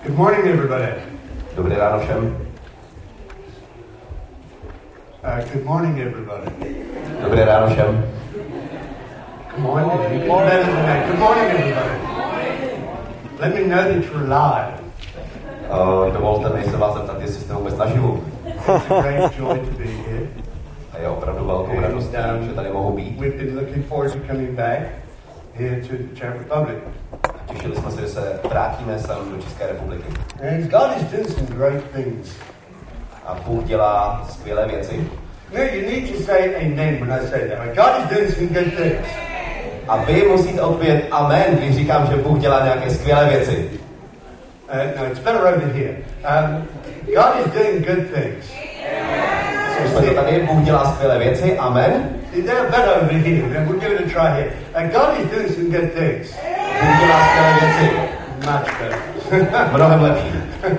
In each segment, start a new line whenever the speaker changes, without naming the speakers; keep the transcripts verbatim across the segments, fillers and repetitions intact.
Good morning, everybody.
Dobré ráno všem.
Uh, good morning, everybody.
Dobré ráno všem.
Good morning. Good morning. Good morning, everybody. Let me know that you're alive.
Uh, dovolte mi se vás zeptat, jestli jste vůbec naživu.
It's a great joy to be here.
A je opravdu velkou radost, že tady mohu být.
We've been looking forward to coming back here to the Czech Republic.
Těšili jsme se, že se vrátíme sem do České republiky.
And God is doing some great things.
A Bůh dělá skvělé věci.
No, you need to say amen when I say that. God is doing some good things.
A vy musíte odpovědět amen, když říkám, že Bůh dělá nějaké skvělé věci.
Uh, no, it's better over here. Um, God is doing good things.
Jsme to tady, Bůh dělá skvělé věci, amen.
They're better over here. We'll give it a try here. Uh, God is doing some good things.
Bůh dělá skvělé věci.
Much better.
Mnohem lepší.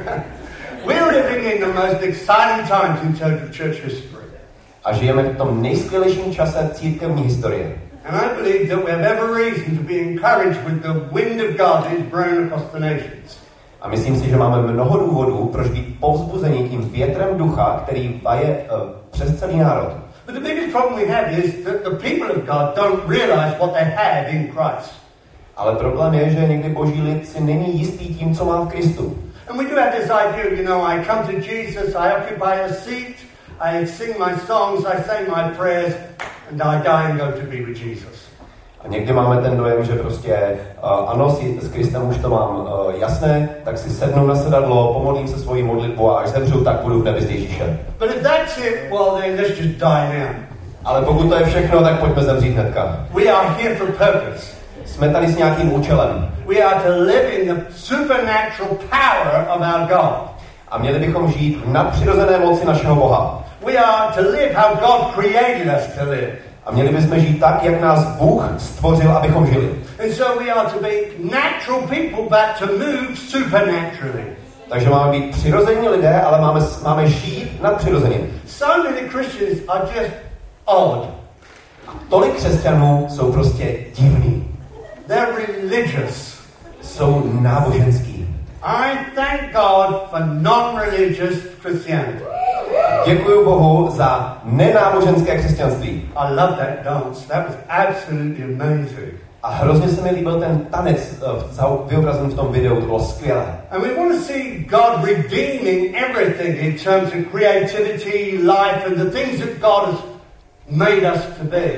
We're living in the most exciting times in church history.
A žijeme v tom nejskvělejším čase církevní historie.
And I believe that we have every reason to be encouraged with the wind of God that is blowing across the nations.
A myslím si, že máme mnoho důvodů, proč být povzbuzení tím větrem ducha, který vaje uh, přes celý národ.
But the biggest problem we have is that the people of God don't realize what they have in Christ.
Ale problém je, že někdy boží lid si není jistý tím, co má v Kristu.
And we do have this idea, you know, I come to Jesus, I occupy a seat, I sing my songs, I say my prayers, and I die and go to be with Jesus.
A někdy máme ten dojem, že prostě uh, ano, si, s Kristem už to mám uh, jasné, tak si sednu na sedadlo, pomodlím se svojí modlitbu a až zemřu, tak budu v nebi s Ježíšem.
But if that's it, well then let's just die now.
Ale pokud to je všechno, tak pojďme zemřít hnedka.
We are here for purpose.
Jsme tady s nějakým účelem.
We are to live in the supernatural power of our God.
A měli bychom žít v nadpřirozené moci našeho Boha.
We are to live how God created us to live.
A měli bychom žít tak, jak nás Bůh stvořil, abychom žili.
And so we are to be natural people, but to move supernaturally.
Takže máme být přirození lidé, ale máme, máme žít nadpřirozeně.
So many Christians are just odd.
Tolik křesťanů jsou prostě divní.
They're religious.
Jsou náboženský.
I thank God for non-religious Christianity.
Děkuji Bohu za nenáboženské křesťanství.
I love that dance. That was absolutely amazing.
A hrozně se mi líbil ten tanec vyobrazen v tom videu, to bylo skvělé.
And we want to see God redeeming everything in terms of creativity, life, and the things that God has made us to be.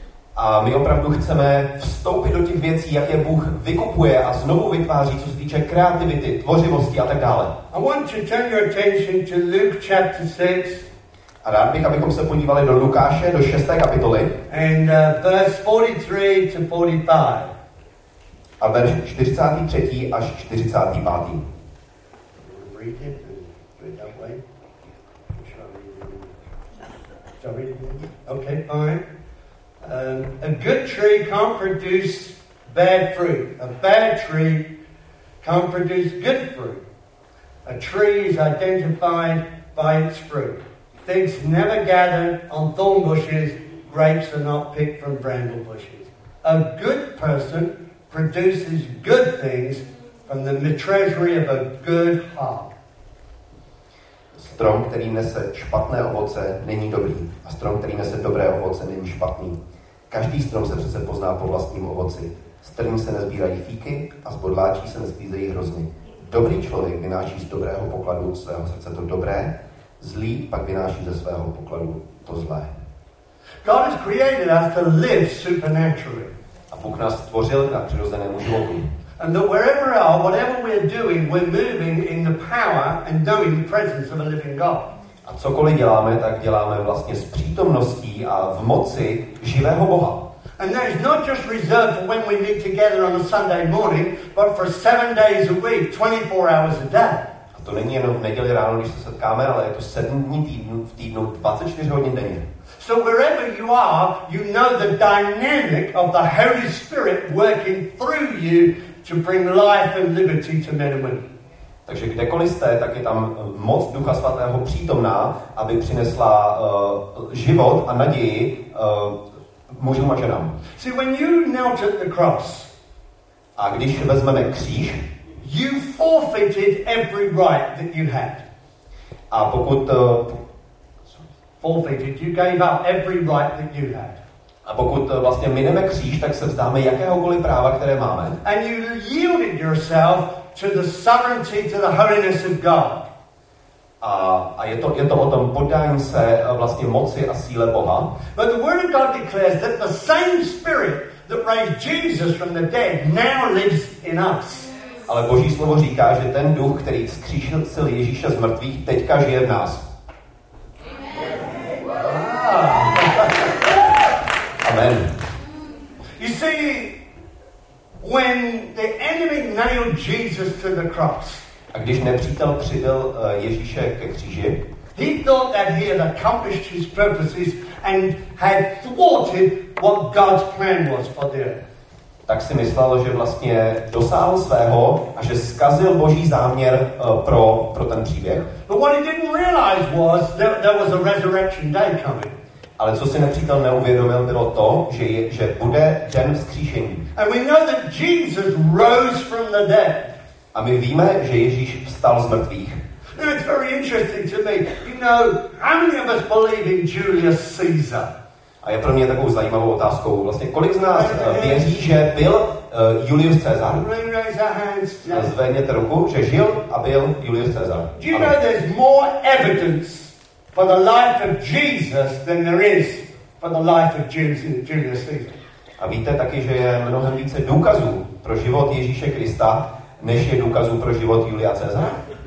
A my opravdu chceme vstoupit do těch věcí, jak je Bůh vykupuje a znovu vytváří, co se týče kreativity, tvořivosti a tak dále.
I want to turn your attention to Luke chapter six.
A rád bych, abychom se podívali do Lukáše, do šesté kapitoly.
And uh, verse forty-three to forty-five.
A verš čtyřicátý třetí až čtyřicátý pátý.
Read it and do it that way. Shall I read it? Okay, fine. Um, a good tree can't produce bad fruit. A bad tree can't produce good fruit. A tree is identified by its fruit. Figs never gather on thorn bushes. Grapes are not picked from bramble bushes. A good person produces good things from the treasury of a good heart.
Strom, který nese špatné ovoce, není dobrý. A strom, který nese dobré ovoce, není špatný. Každý strom se přece pozná po vlastním ovoci. Z trní se nezbírají fíky a z bodláčí se nesklízejí hrozny. Dobrý člověk vynáší z dobrého pokladu svého srdce to dobré, zlý pak vynáší ze svého pokladu to zlé.
God has created us to live supernaturally.
A Bůh nás stvořil k nadpřirozenému životu.
And that wherever we are, whatever we're doing, we're moving in the power and knowing the presence of a living God.
A cokoliv děláme, tak děláme vlastně s přítomností a v moci živého Boha.
And that is not just reserved for when we meet together on a Sunday morning, but for seven days a week, twenty-four hours a day.
A to není jenom v neděli ráno, když se setkáme, ale je to sedm dní týdnu, v týdnu dvacet čtyři hodin denně.
So wherever you are, you know the dynamic of the Holy Spirit working through you to bring life and liberty to men and women.
Takže kdekoliv jste, tak je tam moc Ducha Svatého přítomná, aby přinesla uh, život a naději uh, mužům a ženám.
See, when you knelt at the cross,
a když vezmeme kříž,
you forfeited every right that you had.
A pokud uh,
Forfeited, you gave up every right that you had.
A pokud vlastně mineme kříž, tak se vzdáme jakéhokoliv práva, které máme.
And you yielded yourself to the sovereignty, to the holiness of God.
A, a je, to, je to o tom poddání se vlastně moci a síle Boha.
But the Word of God declares that the same Spirit that raised Jesus from the dead now lives in us.
Ale Boží slovo říká, že ten duch, který vzkřísil Ježíše z mrtvých, teďka žije v nás. Amen.
You see, when the enemy nailed Jesus to the cross,
a když nepřítel přibyl Ježíše ke kříži,
he thought that he had accomplished his purposes and had thwarted what God's plan was for the earth.
Tak si myslel, že vlastně dosáhl svého a že zkazil Boží záměr pro, pro ten příběh.
But what he didn't realize was that there was a resurrection day coming.
Ale co si nepřítel neuvědomil, bylo to, že, je, že bude den vzkříšení.
And we know that Jesus rose from the dead.
A my víme, že Ježíš vstal z mrtvých.
And it's very interesting to me. You know, how many of us believe in Julius Caesar?
A je pro mě takovou zajímavou otázkou. Vlastně kolik z nás věří, že byl uh, Julius Caesar? Zvedněte ruku, že žil a byl Julius Caesar.
Do you know there's more evidence for the life of Jesus than there is for the life of Julius Caesar?
A víte taky, že je mnohem více důkazů pro život Ježíše Krista, než je důkazů pro život Julia Caesara?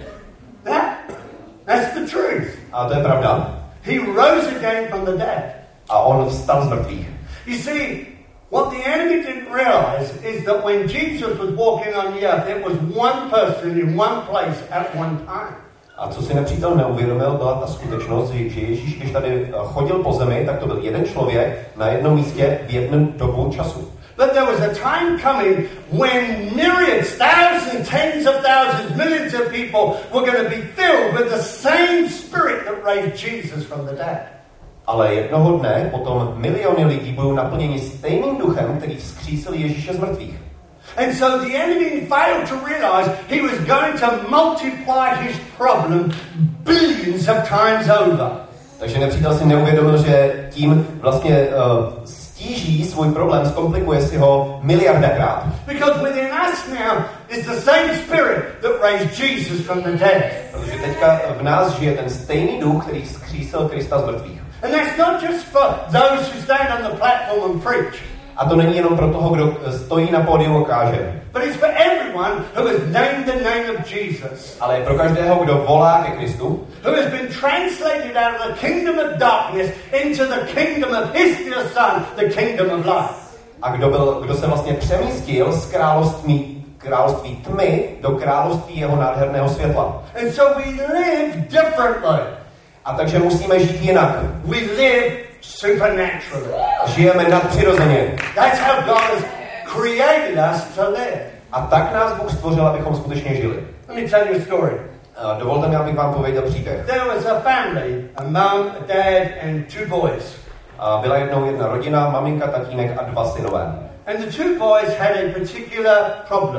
That, that's the truth.
A to je pravda.
He rose again from the dead.
A on vstal z mrtvých.
You see, what the enemy didn't realize is that when Jesus was walking on the earth, it was one person in one place at one time.
A co si nepřítel neuvědomil, byla ta skutečnost, že Ježíš, když tady chodil po zemi, tak to byl jeden člověk na jednom místě v jednom dobu času.
But there was a time coming when myriads, thousands, tens of thousands, millions of people were going to be filled with the same Spirit that raised Jesus from the dead.
Ale jednoho dne potom miliony lidí budou naplněni stejným duchem, který vzkřísil Ježíše z mrtvých.
And so the enemy failed to realize he was going to multiply his problem billions of times over.
Takže nepřítel si neuvědomil, že tím vlastně uh, stíží svůj problém, zkomplikuje si ho miliardakrát.
Because within us now is the same Spirit that raised Jesus from the dead.
Protože teďka v nás žije ten stejný duch, který vzkřísil Krista z mrtvých.
And that's not just for those who stand on the platform and preach.
A to není jenom pro toho, kdo stojí na pódiu a káže.
But it's for everyone who has named the name of Jesus.
Ale je pro každého, kdo volá ke Kristu.
Who has been translated out of the kingdom of darkness into the kingdom of his dear son, the kingdom of life.
A kdo, byl, kdo se vlastně přemístil z království, království tmy do království jeho nádherného světla.
And so we live differently.
A takže musíme žít jinak.
We live supernaturally.
Žijeme nadpřirozeně.
That's how God has created us to live.
A tak nás Bůh stvořil, abychom skutečně žili.
Let me tell you a story.
Uh, dovolte mi, abych vám pověděl příběh.
There was a family, a mom, a dad, and two boys.
Uh, byla jednou jedna rodina, maminka, tatínek a dva synové.
And the two boys had a particular problem.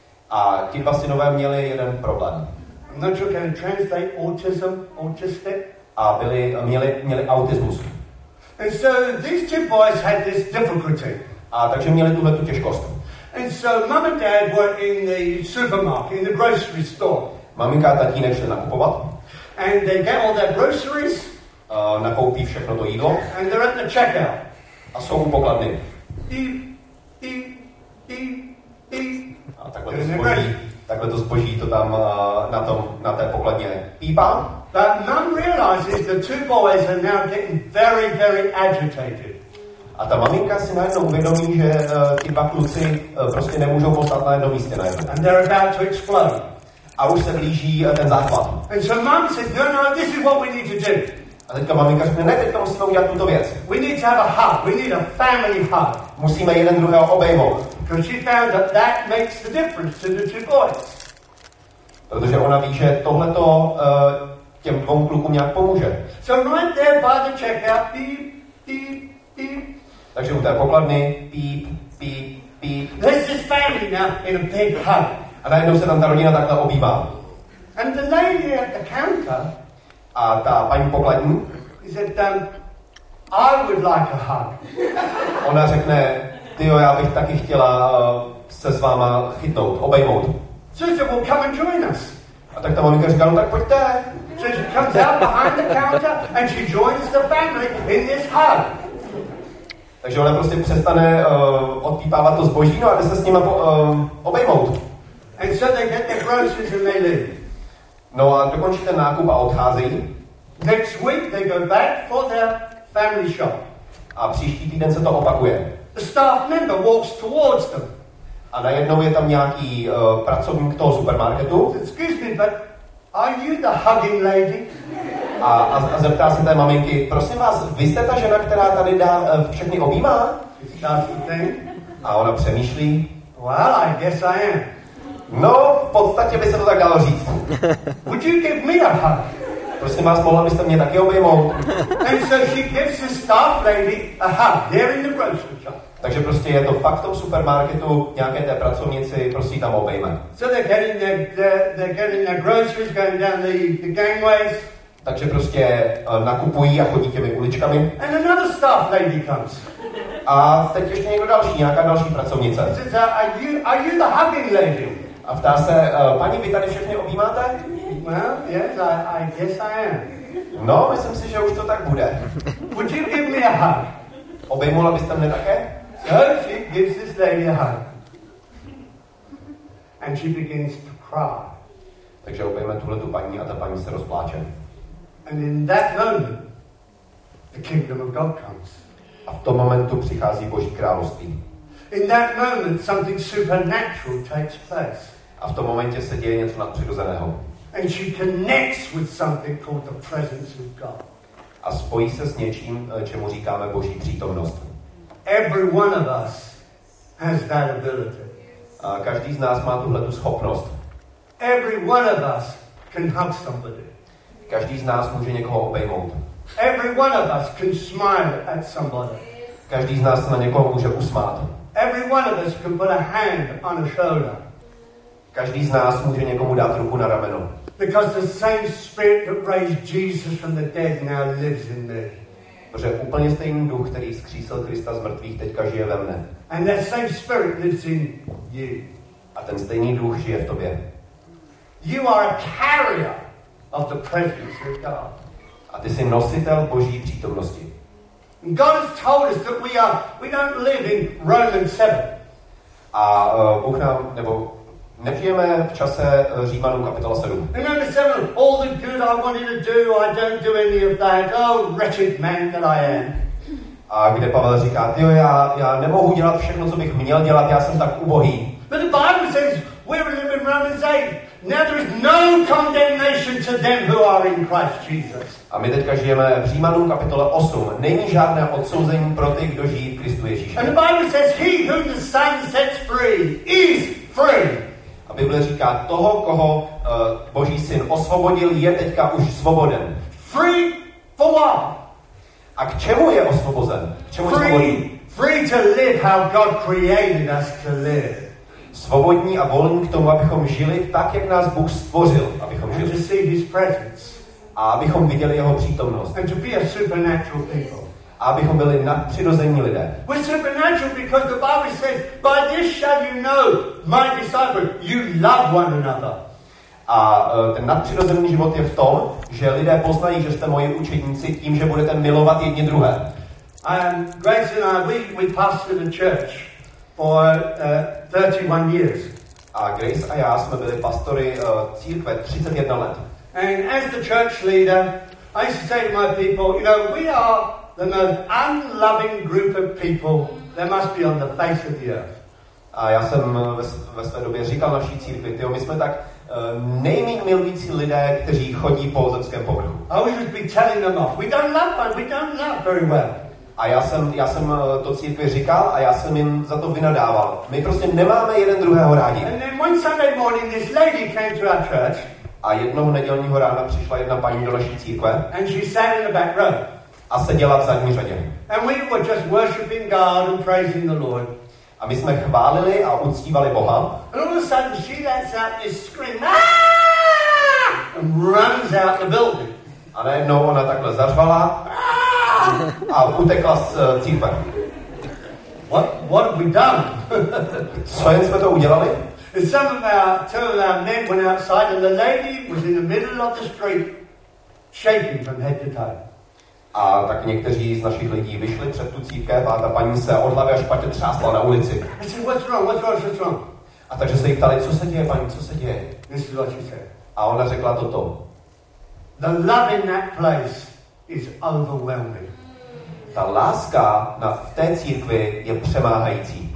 A ti dva synové měli jeden problém.
I'm not sure can I translate autism, autistic.
A byli, měli, měli autismus.
And so these two boys had this difficulty.
A takže měli tuhle tu těžkost.
And so mum and dad were in the supermarket, in the grocery store.
Maminka a tatínek šli nakupovat.
And they get all their groceries.
Uh, nakoupí všechno to jídlo.
And they're at the checkout.
A jsou u pokladny.
Beep, beep, beep, beep.
A takhle to zboží, takhle to zboží to tam uh, na, tom, na té pokladně pípá.
But mum realizes the two boys are now getting very, very agitated.
A ta maminka si najednou uvědomí, že uh, ti dva kluci uh, prostě nemůžou poslat na jednom místě najednou.
And they're about to explode.
A už se blíží uh, ten záchvat.
And so mum said, no, no, this is what we need to do.
A teďka maminka řekne, ne, teďka musíme udělat tuto věc.
We need to have a hug. We need a family hug.
Musíme jeden druhého obejmout.
Because she found that that makes the difference to the two boys.
Protože ona ví, že tohleto uh, těm dvou klukům nějak pomůže.
So right there by the checkout, beep, beep, beep.
Takže u té pokladny, píp, píp, píp.
There's this family now in a big hug.
A najednou se tam ta rodina takhle obývá.
And the lady at the counter,
A ta paní pokladní,
he said, um, I would like a hug.
ona řekne, tyjo, já bych taky chtěla uh, se s váma chytnout, obejmout.
So he said, well, come and join us.
A tak ta maminka říká, no tak pojďte.
So she comes out behind the counter and she joins the family in this hug.
Takže ona prostě přestane uh, odpípávat to zboží, no a jde se s nima po, uh, obejmout.
And so they get their groceries and they leave.
No a dokončí ten nákup a odcházejí.
Next week they go back for their family shop.
A příští týden se to opakuje.
The staff member walks towards them.
A najednou je tam nějaký uh, pracovník toho supermarketu.
Excuse me, but are you the hugging lady?
A, a, a zeptá se té maminky, prosím vás, vy jste ta žena, která tady dá uh, všechny objímá? A ona přemýšlí.
Well, I guess I am.
No, v podstatě by se to tak dalo říct.
Would you give me a hug?
Prosím vás, mohla byste mě taky obejmout?
And so she gives the staff lady a hug. They're in the grocery shop.
Takže prostě je to fakt v tom supermarketu, nějaké té pracovnici, prostě tam obejme.
So they're getting their, their, they're getting their groceries, going down the, the gangways.
Takže prostě uh, nakupují a chodí těmi uličkami.
And another staff lady comes.
A teď ještě někdo další, nějaká další pracovnice.
He says, are you, are you the hugging lady?
A ptá se, uh, paní, vy tady všechny objímáte?
Well, yes, I, I guess I am.
No, myslím si, že už to tak bude.
Would you give me a hug?
Obejmula byste mě také?
So she gives this lady a hug. And she begins to cry.
Takže obejme tuhle tu paní a ta paní se rozpláče.
And in that moment, the kingdom of God comes.
A v tom momentu přichází Boží království.
In that moment, something supernatural takes place.
A v tom momentě se děje něco nadpřirozeného.
And she connects with something called the presence of God.
A spojí se s něčím, čemu říkáme Boží přítomnost.
Every one of us has that ability.
A každý z nás má tuhletu schopnost.
Every one of us can hug somebody.
Každý z nás může někoho obejmout.
Every one of us can smile at somebody.
Každý z nás se na někoho může usmát.
Every one of us can put a hand on a shoulder.
Každý z nás může někomu dát ruku na rameno.
Because the same spirit that raised Jesus from the dead now lives in me.
Protože úplně stejný duch, který vzkřísil Krista z mrtvých, teďka žije ve mne.
And that same spirit lives in you.
A ten stejný duch žije v tobě.
You are a carrier of the presence of God.
A ty jsi nositel Boží přítomnosti.
And God has told us that we are we don't live in Romans seven.
A uh, Bůh nám, nebo nežijeme v čase Římanů kapitola sedm.
In Romans seven, all the good I wanted to do, I don't do any of that. Oh, wretched man that I am.
A kde Pavel říká, tyjo, já, já nemohu dělat všechno, co bych měl dělat, já jsem tak ubohý.
But the Bible says, we're living in Romans eight. Now there is no condemnation to them who are in Christ Jesus.
A my teďka žijeme v Římanům kapitole osm. Není žádné odsouzení pro ty, kdo žijí v Kristu Ježíši.
And the Bible says, he whom the Son sets free is free.
A Bible říká, toho, koho uh, Boží syn osvobodil, je teďka už svoboden.
Free for what?
A k čemu je osvobozen? K čemu je svobodný?
Free, free to live how God created us to live.
Svobodní a volní k tomu, abychom žili tak, jak nás Bůh stvořil, abychom
And
žili.
to see his presence.
A abychom viděli jeho přítomnost.
And to be a supernatural people.
A abychom byli nadpřirození lidé.
We're supernatural because the Bible says, by this shall you know, my disciple, you love one another.
A uh, ten nadpřirozený život je v tom, že lidé poznají, že jste moji učedníci tím, že budete milovat jedni druhé.
Um, Grace and I, we, we pastored a church for uh, thirty-one years.
A Grace a já jsme byli pastory uh, církve třicet jedna let.
And as the church leader, I used to say to my people, you know, we are the most unloving group of people there must be on the face of the earth.
A já jsem ve, ve své době říkal naší církvi, tyjo, my jsme tak uh, nejméně milující lidé, kteří chodí po zemském povrchu.
I always would be telling them off. We don't love one, we don't love very well.
A já jsem, já jsem to církvi říkal a já jsem jim za to vynadával. My prostě nemáme jeden druhého rádi.
And then one Sunday morning, this lady came to our church.
A jednoho nedělního rána přišla jedna paní do naší církve.
And she sat in the back row.
A seděla v zadní řadě.
And we were just worshiping God and praising the Lord.
A my jsme chválili a uctívali Boha.
And all of a sudden she lets out this scream, ah! And runs out the building.
A najednou ona takhle zařvala a utekla z uh, církve.
What, what have we done?
Co jen jsme to udělali?
And some of our, two of our men went outside and the lady was in the middle of the street shaking from head to toe.
A tak někteří z našich lidí vyšli před tu církev a ta paní se od hlavy až patě třásla na ulici.
I said, what's wrong, what's wrong, what's wrong?
A takže se jí ptali, co se děje, paní, co se děje?
This is what she said.
A ona řekla toto.
The love in that place is overwhelming.
Ta láska na, v té církvi je přemáhající.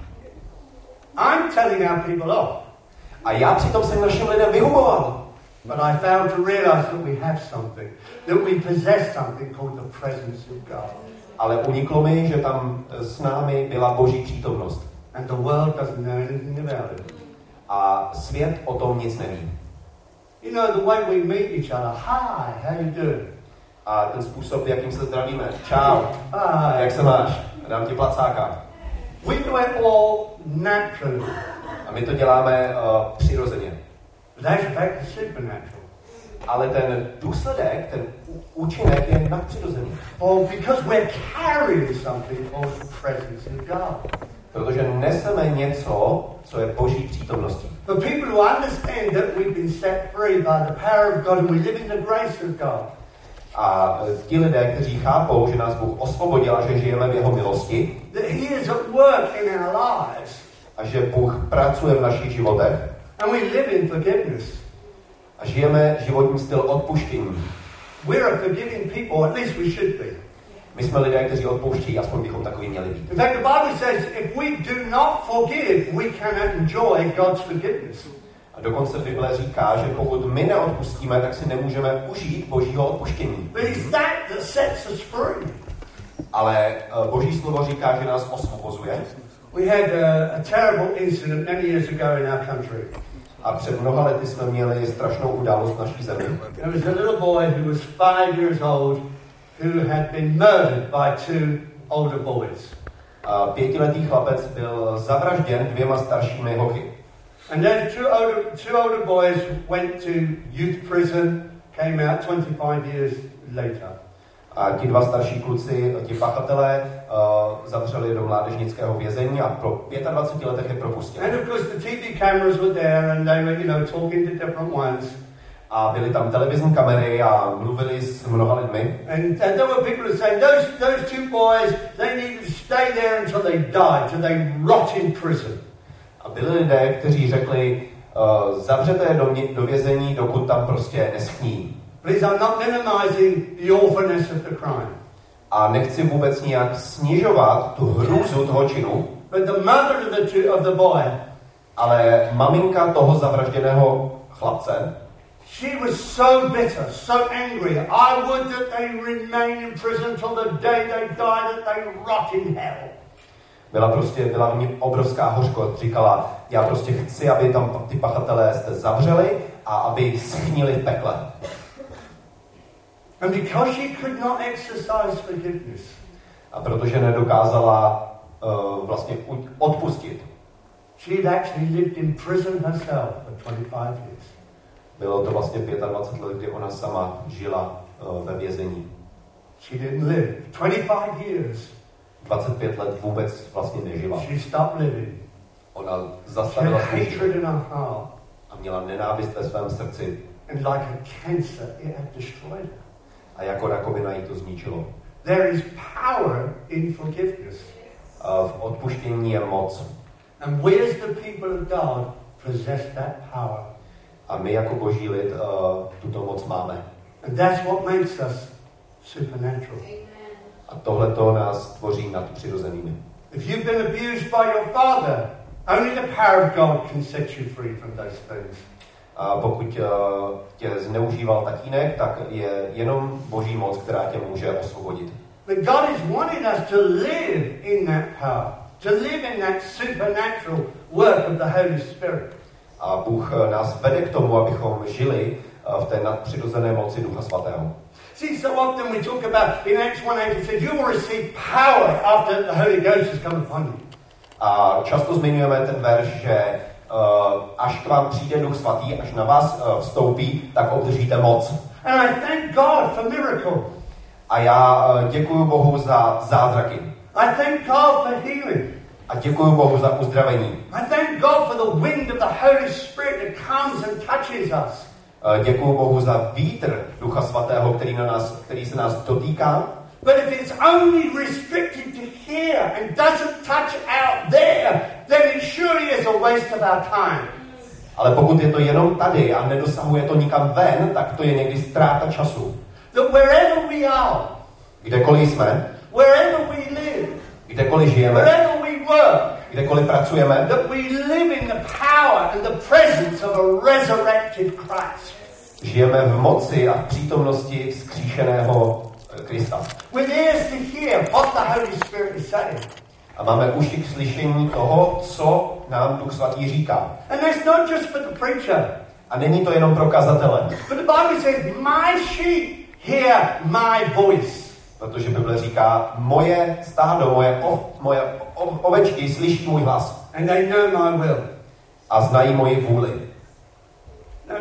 I'm telling our people off.
A já přitom jsem našim lidem vyhuboval.
But I failed to realize that we have something, that we possess something called the presence of God.
Ale uniklo mi, že tam s námi byla Boží přítomnost.
And the world doesn't know anything about it.
A svět o tom nic neví.
You know, the way we meet each other, hi, how you doing?
A ten způsob, jakým se zdravíme. Čau,
Hi.
jak se máš? Dám ti placáka.
We do it all naturally.
A my to děláme uh, přirozeně.
But that's in fact the supernatural.
Ale ten důsledek, ten účinek je nadpřirozený.
Or because we're carrying something called the presence of God.
Protože neseme něco, co je Boží přítomností.
For people who understand that we've been set free by the power of God and we live in the grace of God.
A ti lidé, kteří chápou, že nás Bůh osvobodil a že žijeme v jeho milosti,
That He is at work in our lives.
a že Bůh pracuje v našich životech,
And we live in forgiveness.
a žijeme životní styl odpuštění.
We're a forgiving people, at least we should be.
My jsme lidé, kteří odpouštějí, aspoň bychom takový měli být.
In fact, the Bible says if we do not forgive, we cannot enjoy God's forgiveness.
A dokonce Bible říká, že pokud my neodpustíme, tak si nemůžeme užít Božího odpuštění.
But it's that that sets us free.
Ale uh, Boží slovo říká, že nás osvobozuje.
We had a, a terrible incident many years ago in our country.
A před mnoha lety jsme měli strašnou událost v naší zemi.
There was a little boy who was five years old who had been murdered by two older boys.
A pětiletý chlapec byl zavražděn dvěma staršími hoky.
And then two older, two older boys went to youth prison, came out twenty-five years later.
A ti dva starší kluci, ti pachatelé, uh, zavřeli do mládežnického vězení a pro dvacet pět letech je propustili.
And of course the T V cameras were there and they were, you know, talking to different ones.
A byly tam televizní kamery a mluvili s mnoha lidmi.
And, and there were people who saying, those, those two boys, they need to stay there until they die, till they rot in prison.
A byli lidé, kteří řekli, uh, zavřete je do, do vězení, dokud tam prostě neschní.
Please, I'm not minimizing the awfulness of the crime.
A nechci vůbec nějak snižovat tu hrůzu toho činu,
But the mother of the, two, of the boy,
ale maminka toho zavražděného chlapce,
she was so bitter, so angry. I would that they remain in prison till the day they die, that they rot in hell.
Byla prostě, byla v ní obrovská hořkost. Říkala, já prostě chci, aby tam ty pachatelé jste zavřeli a aby schnili v pekle.
And because she could not exercise forgiveness,
A protože nedokázala uh, vlastně odpustit,
she had actually lived in prison herself for twenty-five years.
bylo to vlastně dvacet pět let, kdy ona sama žila uh, ve vězení.
She didn't live. twenty-five years.
dvacet pět let vůbec vlastně nežila.
She stopped living.
Ona
She had
zastavila svůj
hatred
život
in her heart.
a měla nenávist ve svém srdci.
And like a cancer, it had destroyed her.
A jako rakovina jí to zničilo.
There is power in forgiveness.
Uh, v odpuštění je moc.
And we as the people of God possess that power.
A my jako boží lid uh, tuto moc máme.
And that's what makes us supernatural.
A tohleto nás tvoří nadpřirozenými.
If you've been abused by your father, only the power of God can set you free from those things.
A pokud uh, tě zneužíval tatínek, tak je jenom boží moc, která tě může osvobodit.
But God is wanting us to live in that power, to live in that supernatural work of the Holy Spirit.
A Bůh nás vede k tomu, abychom žili uh, v té nadpřirozené moci Ducha Svatého.
See, so often we talk about, in Acts one eight, it says, you will receive power after the Holy Ghost has come upon you.
A často zmiňujeme ten verš, že uh, až k vám přijde Duch Svatý, až na vás uh, vstoupí, tak obdržíte moc.
And I thank God for miracle.
A já uh, děkuji Bohu za zázraky.
I thank God for healing.
A děkuji Bohu za uzdravení.
I thank God for the wind of the Holy Spirit that comes and touches us.
Uh, děkuji Bohu za vítr Ducha Svatého, který, na nás, který se nás dotýká.
But if it's only restricted to here and doesn't touch out there, then it surely is a waste of our time.
Ale pokud je to jenom tady a nedosahuje to nikam ven, tak to je někdy ztráta času.
That wherever we are,
Kdekoliv jsme,
wherever we live,
kdekoliv žijeme,
wherever we work,
kdekoliv pracujeme,
that we live in the power and the presence of a resurrected Christ.
žijeme v moci a v přítomnosti vzkříšeného Krista.
With ears to hear what the Holy Spirit is saying.
A máme uši k slyšení toho, co nám Duch Svatý říká.
And that's not just for the preacher.
A není to jenom pro kazatele.
But the Bible says, my sheep hear my voice.
Protože Bible říká, moje stádo, moje, ov, moje ov, ovečky slyší můj hlas.
And they know my will.
A znají moji vůli.
Now,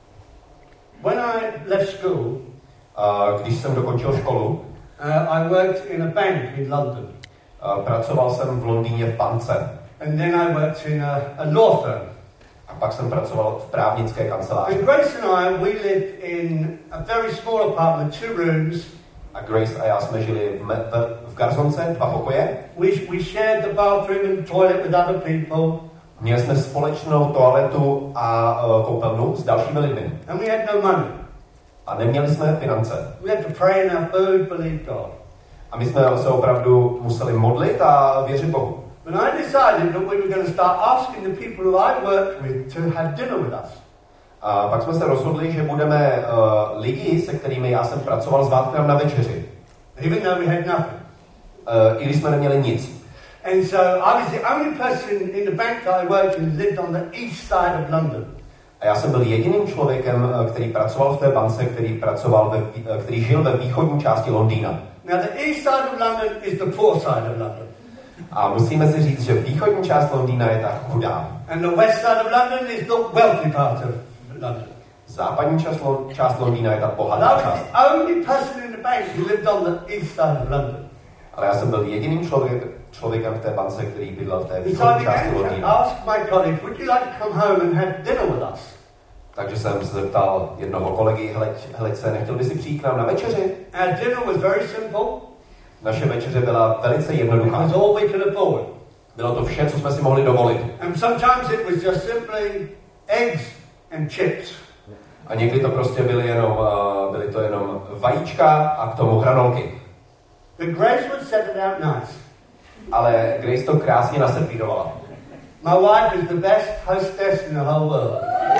when I left school,
Uh, když jsem dokončil školu,
uh, I worked in a bank in London.
uh, pracoval jsem v Londýně v bance.
And then I worked in a, a law firm.
A pak jsem pracoval v právnické kanceláři.
And Grace and I, we lived in a very small apartment, two rooms.
A Grace a já jsme žili v, me, v, v garzonce, dva pokoje.
We, we shared the bathroom and toilet with other people.
Měli jsme společnou toaletu a uh, koupelnu s dalšími lidmi.
And we had no money.
A neměli jsme finance.
We had to pray in our food, believe God.
A my jsme se opravdu museli modlit a věřit Bohu.
But I decided that we were going to start asking the people who I worked with to have dinner with us.
A pak jsme se rozhodli, že budeme uh, lidi, se kterými já jsem pracoval, zvát k nám na večeři.
Even though we had nothing.
Uh, I když jsme neměli nic.
And so I was the only person in the bank that I worked in lived on the east side of London.
A já jsem byl jediným člověkem, který pracoval v té bance, který pracoval ve, který žil ve východní části Londýna.
Now the east side of London is the poor side of London.
A musíme si říct, že východní část Londýna je ta chudá.
And the west side of London is the wealthy part of London.
Západní část, část Londýna je ta
And I
bohatá
was
část.
the only person in the bank who lived on the east side of London.
Ale já jsem byl jediným člověk, člověkem v té bance, který bydlel v té
So I
východní části
began to
Londýna.
ask my colleagues, would you like to come home and have dinner with us?
Takže jsem se zeptal jednoho kolegy, hleď, hleď se, nechtěl by si přijít k nám na večeři?
Our dinner was very simple.
Naše večeře byla velice
It
jednoduchá.
was all we could afford.
Bylo to vše, co jsme si mohli dovolit.
And sometimes it was just simply eggs and chips.
A někdy to prostě byly jenom, uh, byly to jenom vajíčka a k tomu hranolky.
But Grace would set it out nice.
Ale Grace to krásně naservírovala.
My wife is the best hostess in the whole world.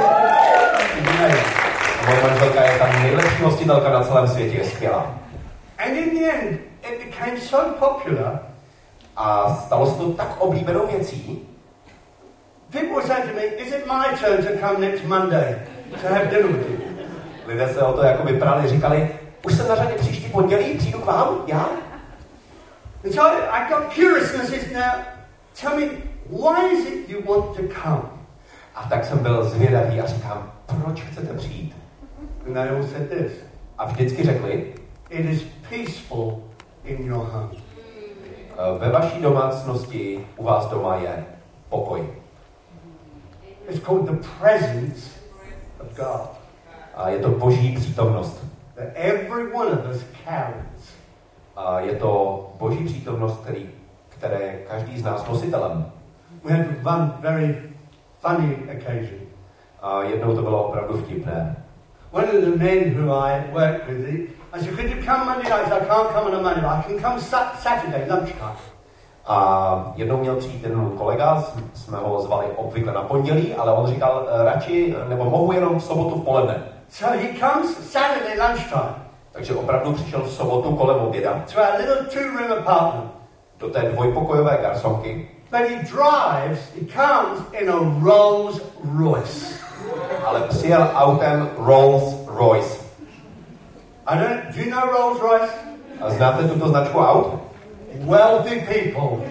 A moje manželka je ta nejlepší hostitelka na celém světě, je skvělá.
And in the end, it became so popular.
A stalo se to tak oblíbenou věcí.
People would say to me, is it my turn to come next Monday to have dinner with you?
Lidé se o to jako vyprali, říkali, už jsem na řadě příští pondělí, přijdu k vám, já?
And so I got curious and I said, now, tell me, why is it you want to come?
A tak jsem byl zvědavý a říkám, proč chcete přijít?
And they all said this.
A vždycky řekli,
It is peaceful in your home.
ve vaší domácnosti u vás doma je pokoj.
It's called the presence of God.
A je to boží přítomnost.
That every one of us carries.
A je to boží přítomnost, který, které je každý z nás nositelem.
We had one very funny occasion.
A jednou to bylo opravdu vtipné.
One of the men who I worked with, he, I said, could you come Monday night? He said, I can't come on a Monday, but I can come sat- Saturday, lunchtime.
A jednou měl přijít ten můj kolega, jsme ho zvali obvykle na pondělí, ale on říkal, radši, nebo mohu jenom v sobotu v poledne.
So he comes Saturday lunchtime
Takže opravdu přišel v sobotu kolem oběda
to our little two-room apartment.
do té dvojpokojové garsonky.
But he drives, he comes in a Rolls Royce.
Ale přijel autem Rolls Royce.
I don't, do you know Rolls Royce?
A znáte tuto značku aut?
Wealthy people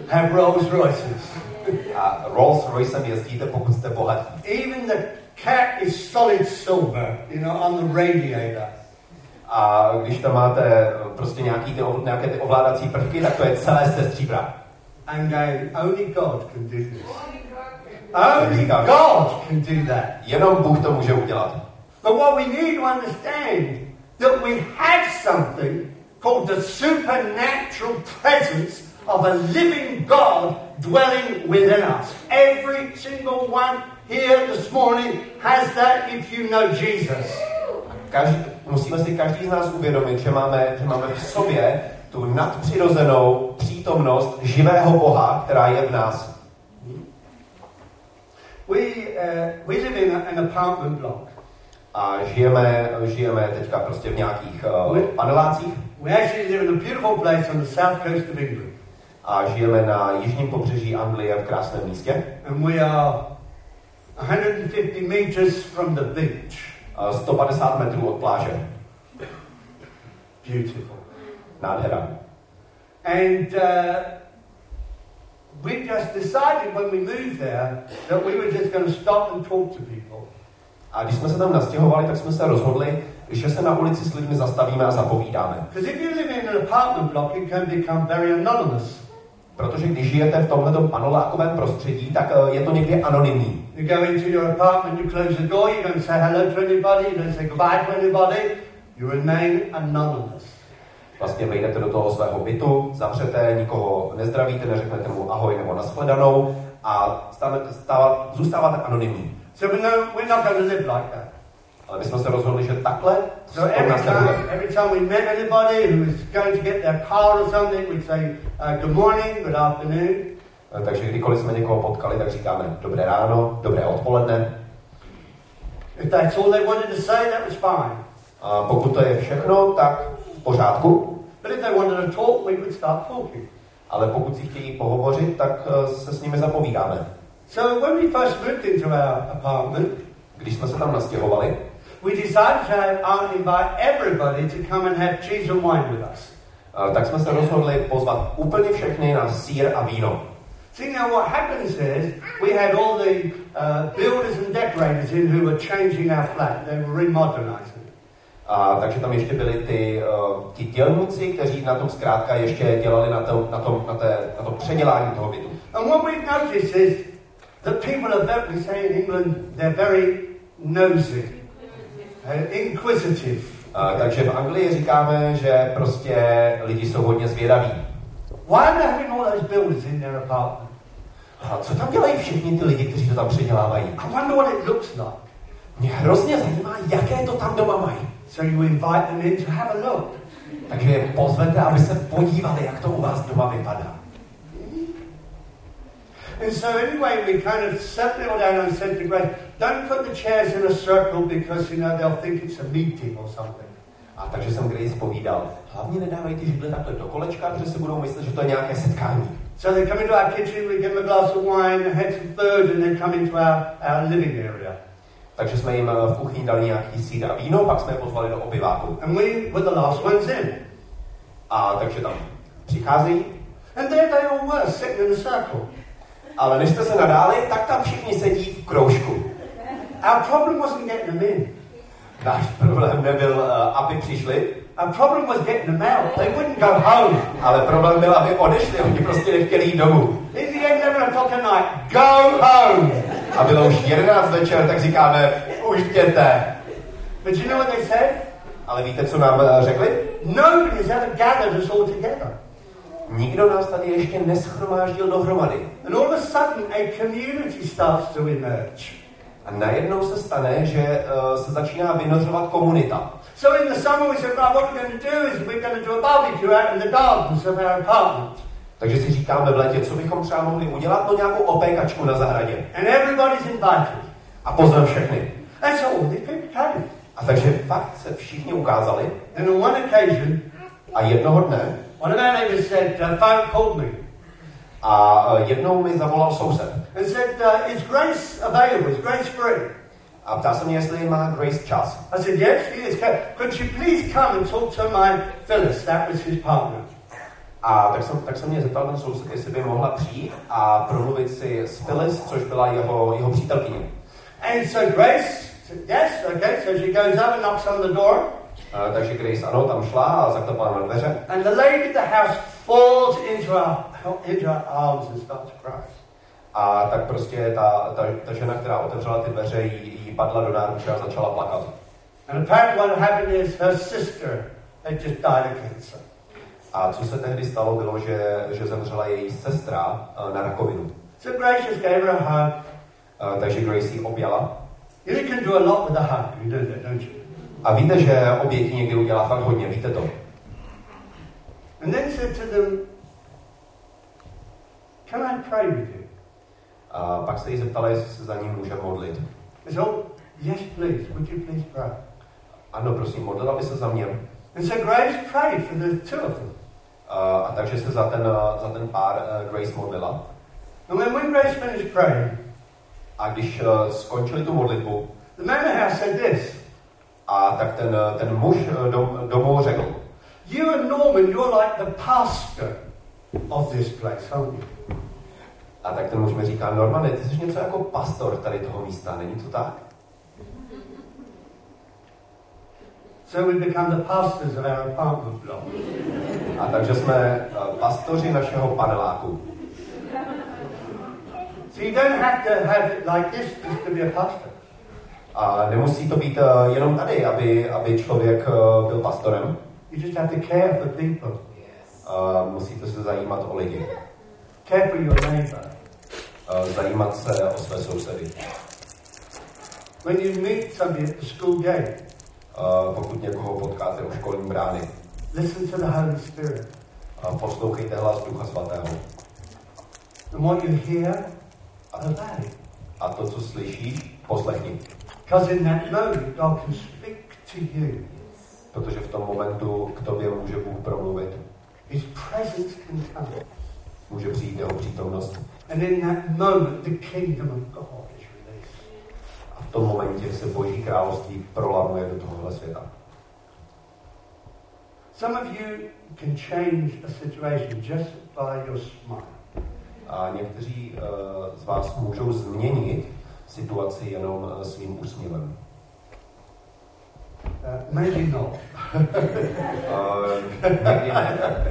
have Rolls Royces.
A Rolls Roycem jezdíte, pokud jste bohatí.
Even the cat is solid silver, you know, on the radiator.
A když tam máte prostě nějaký ty, nějaké ty ovládací prvky, tak to je celé ze stříbra.
And uh, only God can do this. Only God can do that.
Jenom Bůh to může udělat.
But what we need to understand that we have something called the supernatural presence of a living God dwelling within us. Every single one here this morning has that if you know Jesus.
Každý, musíme si každý z nás uvědomit, že máme, že máme v sobě tu nadpřirozenou přítomnost živého Boha, která je v nás.
We, uh, we live in a, an apartment block.
A žijeme, žijeme teďka prostě v nějakých uh, panelácích.
We actually live in a beautiful place on the south coast of England.
A žijeme na jižním pobřeží Anglie v krásném místě.
And we are one hundred fifty meters from the beach.
Uh, sto padesát metrů od pláže.
Beautiful.
Nádhera.
And uh, we just decided when we moved there that we were just going to stop and talk to people.
A když jsme se tam nastěhovali, tak jsme se rozhodli, že se na ulici s lidmi zastavíme a zapovídáme.
Because if you live in an apartment block, it can become very anonymous.
Protože když žijete v tomhletom panelákovém prostředí, tak je to někdy anonymní.
You go into your apartment, you close the door, you don't say hello to anybody, you don't say goodbye to anybody, you remain anonymous.
Vlastně vejdete do toho svého bytu, zavřete, nikoho nezdravíte, neřeknete mu ahoj nebo nashledanou a stále, stále, zůstáváte anonymní.
So we know we're not going to live like that.
Ale my jsme se rozhodli, že takhle
So every time, every time we met anybody who was going to get their car or something, we'd say uh, good morning, good afternoon.
Takže kdykoliv jsme někoho potkali, tak říkáme dobré ráno, dobré odpoledne.
If that's all they wanted to say, that was fine.
A pokud to je všechno, tak v pořádku.
But if they wanted to talk, we would start talking.
Ale pokud si chtějí pohovořit, tak se s nimi zapovídáme.
So when we first moved into our apartment,
když jsme se tam nastěhovali,
we decided to have, uh, invite everybody to come and have cheese and wine with us.
Uh, tak jsme se rozhodli pozvat úplně všechny na sýr a víno.
See, now what happens is we had all the uh, builders and decorators in who were changing our flat. They were remodernizing.
A takže tam ještě byli ty, uh, ti dělníci, kteří na tom zkrátka ještě dělali na, to, na, tom, na, té, na to předělání toho bytu.
And what we've noticed is that people are very, we say in England, they're very nosy, uh, inquisitive.
Uh, takže v Anglii říkáme, že prostě lidi jsou hodně zvědaví.
Why are they having all those builders in their apartment?
A co tam dělají všichni ty lidi, kteří to tam předělávají?
I wonder what it looks like.
Mě hrozně zajímá, jaké to tam doma mají.
So you invite them in to have a look.
Takže je pozvete, aby se podívali, jak to u vás doma vypadá.
And so anyway, we kind of set it all down and said to Grace, don't put the chairs in a circle because, you know, they'll think it's a meeting or something.
A takže jsem Grace povídal, hlavně nedávají ty židle takhle do kolečka, protože si budou myslet, že to je nějaké setkání.
So they come into our kitchen, we give them a glass of wine, had some food, and then come into our, our living area.
Takže jsme jim v kuchyni dali nějaký sýr a víno, pak jsme je pozvali do obyváku.
And we were the last ones in.
A takže tam přicházejí.
And there they all were, sitting in a circle.
Ale než jste se nadáli, tak tam všichni sedí v kroužku.
Our problem wasn't getting them in.
Náš problém nebyl, aby přišli.
Our problem was getting them out. They wouldn't go home.
Ale problém byl, aby odešli, oni prostě nechtěli jít domů.
In the end, eleven o'clock at night, go home.
A bylo už jedenáct večer, tak říkáme, už jděte.
But you know what they said?
Ale víte, co nám řekli?
Nobody has ever gathered us all together.
Nikdo nás tady ještě neschromáždil dohromady.
And all of a sudden, a community starts to emerge.
A najednou se stane, že uh, se začíná vynořovat komunita.
So in the summer we said, right, what we're going to do is we're going to do a barbecue out in the gardens of our apartment.
Takže si říkáme v létě, co bychom třeba mohli udělat, no nějakou opékačku na zahradě.
And everybody's invited.
A pozvem všechny.
That's all. The people came.
A takže fakt se všichni ukázali.
And on one occasion,
a jednoho dne,
one of our neighbors said, uh, phone called me.
A uh, jednou mi zavolal soused.
And said, uh, is Grace available? Is Grace free?
A ptá se mě, jestli má Grace čas.
I said, yes, she is. Could you please come and talk to my Phyllis? That was his partner.
A tak jsem, tak jsem mě zeptal ten soused, jestli by mohla přijít a promluvit si s Phyllis, což byla jeho, jeho přítelkyně.
And so Grace said, yes, okay, so she goes up and knocks on the door.
Uh, takže Grace ano, tam šla a zaklepala na dveře.
And the lady at the house falls into her, into her arms and starts to cry.
A tak prostě ta, ta, ta žena, která otevřela ty dveře, jí, jí padla do náruče a začala plakat.
And apparently what happened is her sister had just died of cancer.
A co se tehdy stalo, bylo, že, že zemřela její sestra uh, na rakovinu.
So Grace just gave her a hug.
Uh, takže Grace ji objala.
You can do a lot with a hug, you know that, don't you?
A víte, že oběti někdy udělá fakt hodně, víte to?
And then said to them, can I pray with you?
A pak se jí zeptala, jestli se za ní může modlit.
They said, oh, yes please, would you please pray?
Ano, prosím, modlila by se za mě.
And so Grace prayed for the two of them.
Uh, a takže se za ten, uh, za ten pár uh, Grace modlila.
And when, when Grace finished praying,
a když uh, skončili tu modlitbu,
the man in the house said this.
A tak ten, ten muž dom, domů řekl.
You and Norman, you're like the pastor of this place, aren't you?
A tak ten muž mi říká, Normane, ty jsi něco jako pastor tady toho místa, není to tak?
So we become the pastors of our apartment block.
A takže jsme pastoři našeho paneláku.
So you don't have to have it like this just to be a pastor.
A nemusí to být uh, jenom tady, aby, aby člověk uh, byl pastorem.
You just have to care for people.
Uh, musíte se zajímat o lidi.
Care for your neighbor.
Uh, zajímat se o své sousedy.
When you meet somebody at the school gate,
uh, pokud někoho potkáte u školní brány,
listen to the Holy Spirit.
Uh, poslouchejte hlas Ducha Svatého.
And what you hear, obey.
A to, co slyšíš, poslechni.
Because in that moment, God can speak to you.
Protože v tom momentu k tobě může Bůh promluvit.
His presence can come.
Může přijít jeho přítomnost.
And in that moment, the kingdom of God is released.
A v tom momentě se Boží království prolamuje do tohohle světa.
Some of you can change a situation just by your smile.
A někteří uh, z vás můžou změnit situaci jenom uh, svým úsměvem.
Uh, maybe not.
uh, někdy ne.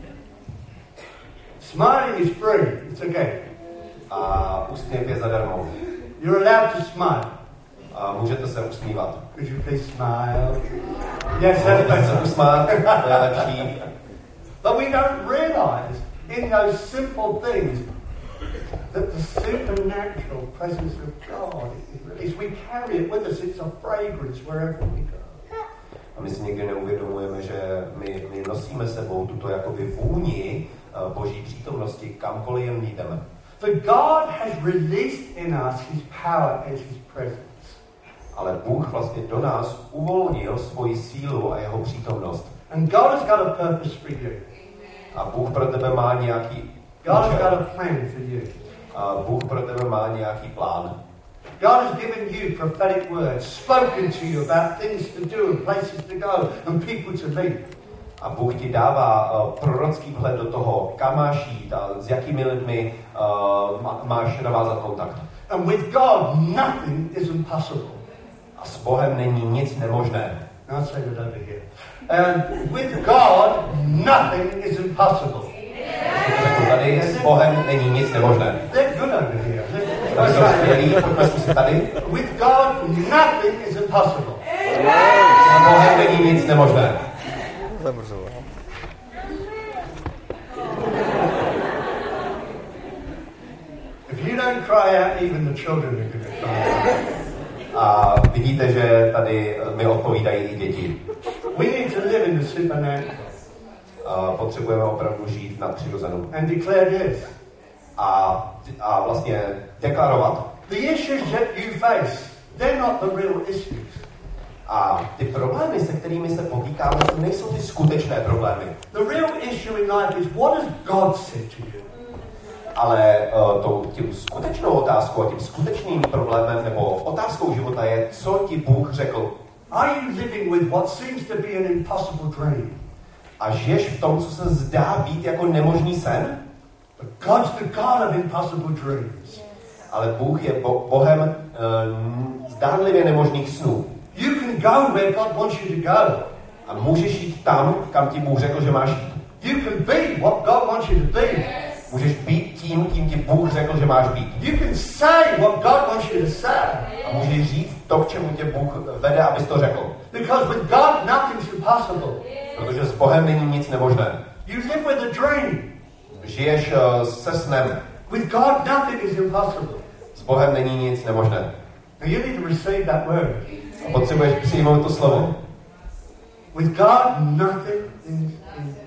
Smiling is free. It's okay.
A úsměv je zadarmo.
You're allowed to smile.
A můžete se usmívat.
Could you please smile? Yes, that's
Můžete se
better.
usmát, to je lepší.
But we don't realize in those simple things that the supernatural presence of God is released. We carry it with us. It's a fragrance wherever we go.
A my si někdy neuvědomujeme, že my, my nosíme sebou tuto jakoby vůni uh, Boží přítomnosti kamkoliv jen jdeme.
For God has released in us His power and His presence.
Ale Bůh vlastně do nás uvolnil svoji sílu a jeho přítomnost.
And God has got a purpose for you.
A Bůh pro tebe má nějaký
God has got
účel.
a plan for you.
A Bůh pro tebe má nějaký plán.
God has given you prophetic words, spoken to you about things to do and places to go and people to meet.
A Bůh ti dává uh, prorocký vhled do toho, kam máš jít a s jakými lidmi uh, má, máš navázat kontakt.
And with God, nothing is impossible.
A s Bohem není nic nemožné.
I'll say that over here. And with God, nothing is impossible.
Tady s Bohem není nic nemožné.
They're good over here.
Tady jsou skvělí, pojďme zkusit tady.
With God, nothing is impossible.
S Bohem není nic nemožné.
If you don't cry out, even the children are going to cry out.
A vidíte, že tady mi odpovídají i děti.
We need to live in the supernatural.
A potřebujeme opravdu žít nad přirozenou.
And declare this.
A, a vlastně deklarovat.
The issues that you face, they're not the real issues.
A ty problémy, se kterými se potýkáme, nejsou ty skutečné problémy.
The real issue in life is what has God said to you.
Ale uh, tou, tím skutečnou otázkou a tím skutečným problémem nebo otázkou života je, co ti Bůh řekl.
Are you living with what seems to be an impossible dream?
a žiješ v tom, co se zdá být jako nemožný sen,
But God's the God of impossible dreams.
ale Bůh je bo- Bohem uh, zdánlivě nemožných snů.
You can go where God wants you to go.
A můžeš jít tam, kam ti Bůh řekl, že máš jít.
You can be what God wants you to be.
Můžeš být tím, kým ti Bůh řekl, že máš být.
You can say what God wants you to say.
A můžeš říct to, k čemu tě Bůh vede, abys to řekl.
Because with God, nothing's impossible.
Protože s Bohem není nic nemožné.
You live with a dream.
Žiješ uh, se snem.
With God, nothing is impossible.
S Bohem není nic nemožné.
Now you need to receive that word.
A potřebuješ přijmout to slovo.
With God, nothing is impossible.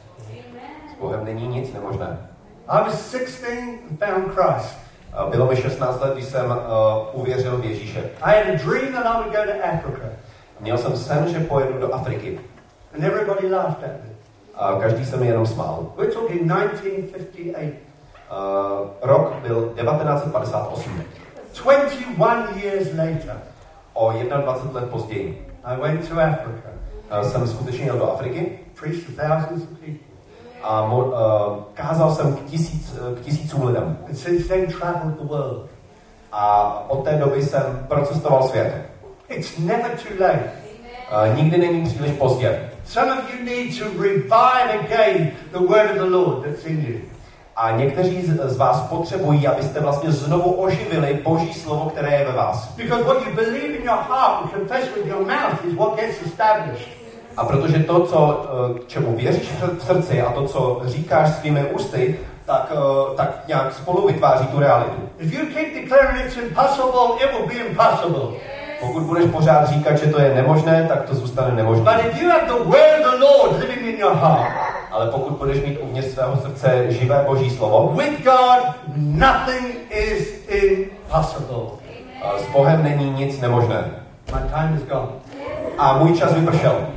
S Bohem není nic nemožné.
I was sixteen and found Christ.
Uh, bylo mi šestnáct let, když jsem uh, uvěřil v Ježíše.
I had a dream that I would go to Africa.
Měl jsem sen, že pojedu do Afriky.
And everybody laughed at me.
A každý se mi jenom smál.
We're talking nineteen fifty-eight.
Uh, rok byl devatenáct set padesát osm.
twenty-one years later,
O dvacet jedna let později
I went to Africa,
uh, jsem skutečně jel do Afriky
preached to thousands of people,
a mo, uh, kázal jsem k, tisíc, k tisícům lidem.
and since then traveled the world.
A od té doby jsem procestoval svět.
It's never too late.
Uh, nikdy není příliš pozdě.
Some of you need to revive again the word of the Lord that's in you.
A někteří z, z vás potřebují, abyste vlastně znovu oživili Boží slovo, které je ve vás.
Because what you believe in your heart and confess with your mouth is what gets established.
A protože to, co, k čemu věříš v srdci a to, co říkáš svými ústy, tak, tak nějak spolu vytváří tu realitu.
If you keep declaring it's impossible, it will be impossible.
Pokud budeš pořád říkat, že to je nemožné, tak to zůstane nemožné.
But if you have the word of the Lord living in your heart,
Ale pokud budeš mít uvnitř svého srdce živé Boží slovo,
with God, nothing is impossible.
s Bohem není nic nemožné.
My time is gone.
A můj čas vypršel.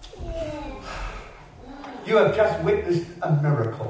You have just witnessed a miracle.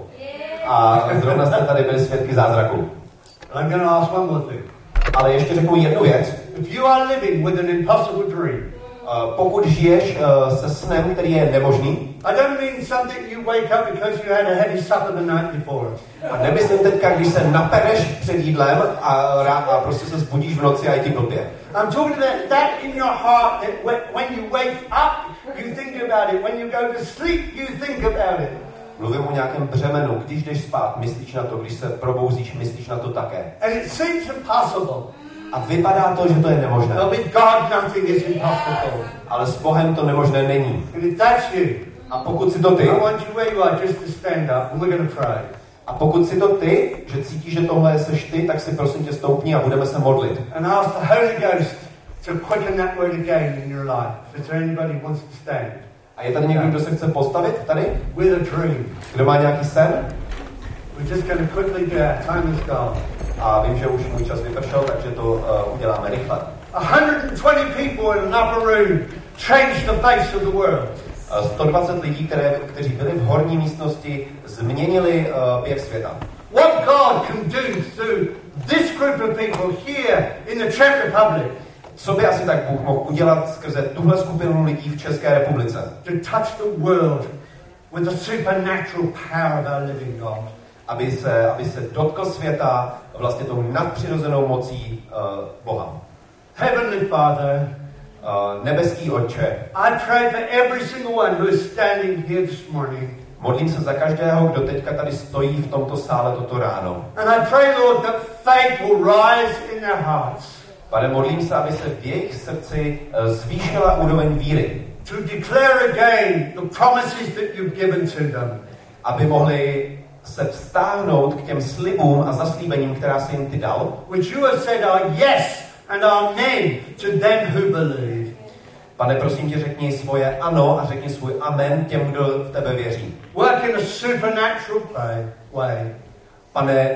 A zrovna jste tady byli svědky zázraku.
And I'm going to ask one more thing.
Ale ještě řeknu jednu věc.
If you are living with an impossible dream,
Uh, pokud žiješ uh, se snem, který je nemožný,
I don't mean something you wake up because you had a heavy supper the night before.
a nemyslím teďka, když se napereš před jídlem a, a prostě se zbudíš v noci a je ti blbě.
I'm talking about that in your heart, that when you wake up, you think about it. When you go to sleep, you think about it.
Mluvím o nějakém břemenu. Když jdeš spát, myslíš na to. Když se probouzíš, myslíš na to také.
And it seems impossible.
A vypadá to, že to je nemožné.
But with God, nothing is impossible.
Ale s Bohem to nemožné není.
And if that's you,
A pokud si to ty,
I want you where you are just to stand up and we're going to pray.
a pokud si to ty, že cítíš, že tohle seš ty, tak si prosím tě stoupni a budeme se modlit.
And ask the Holy Ghost to quicken that word again in your life. Is there anybody who wants to stand?
A je tady někdo, kdo se chce postavit tady?
With a dream.
Kdo má nějaký sen?
We're just going to quickly do that. Time is gone.
A vím, že už můj čas vypršel, takže to uh, uděláme rychle.
one hundred twenty people in an upper room changed the face of the world.
sto dvacet lidí, které, kteří byli v horní místnosti, změnili uh, běh světa.
What God can do through this group of people here in the Czech Republic.
Co by asi tak Bůh mohl udělat skrze tuhle skupinu lidí v České republice?
To touch the world with the supernatural power of our living God.
Aby se, aby se dotkl světa vlastně tou nadpřirozenou mocí uh, Boha.
Heavenly Father,
Uh, nebeský Otče,
I pray for every single one who is standing here this morning.
modlím se za každého, kdo teďka tady stojí v tomto sále toto ráno.
And I pray, Lord, that faith will rise in their hearts.
Pane, modlím se, aby se v jejich srdci uh, zvýšila úroveň víry.
To declare again the promises that you've given to them.
Aby mohli se vztáhnout k těm slibům a zaslíbením, která si jim ty dal.
Which you have said are yes and amen to them who believe.
Pane, prosím tě, řekni svoje ano a řekni svůj amen těm, kdo v tebe věří.
Work in a supernatural way.
Pane,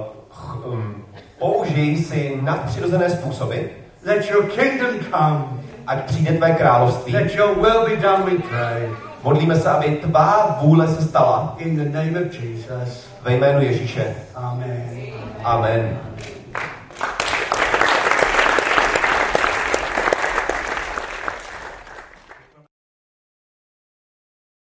uh, um, použij si nadpřirozené způsoby.
Let your kingdom come.
Ať přijde tvé království.
Let your will be done, we pray.
Modlíme se, aby tvá vůle se stala.
In the name of Jesus.
Ve jménu Ježíše.
Amen.
Amen.